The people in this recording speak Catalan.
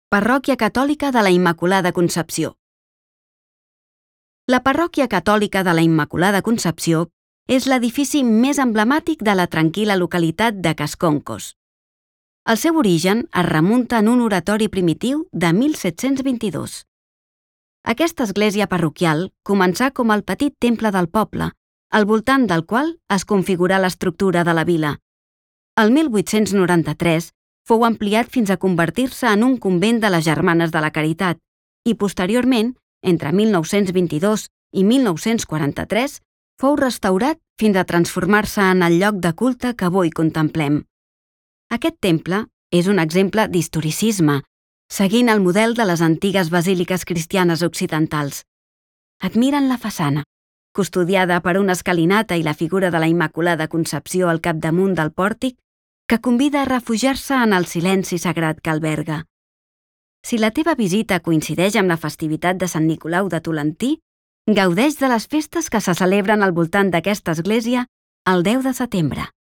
Parròquia Catòlica de la Immaculada Concepció. La Parròquia Catòlica de la Immaculada Concepció és l'edifici més emblemàtic de la tranquil·la localitat de Casconcos. El seu origen es remunta en un oratori primitiu de 1722. Aquesta església parroquial començà com el petit temple del poble, al voltant del qual es configurà l'estructura de la vila. El 1893 fou ampliat fins a convertir-se en un convent de les Germanes de la Caritat i, posteriorment, entre 1922 i 1943, fou restaurat fins a transformar-se en el lloc de culte que avui contemplem. Aquest temple és un exemple d'historicisme, seguint el model de les antigues basíliques cristianes occidentals. Admiren la façana, custodiada per una escalinata i la figura de la Immaculada Concepció al capdamunt del pòrtic, que convida a refugiar-se en el silenci sagrat que alberga. Si la teva visita coincideix amb la festivitat de Sant Nicolau de Tolentí, gaudeix de les festes que se celebren al voltant d'aquesta església el 10 de setembre.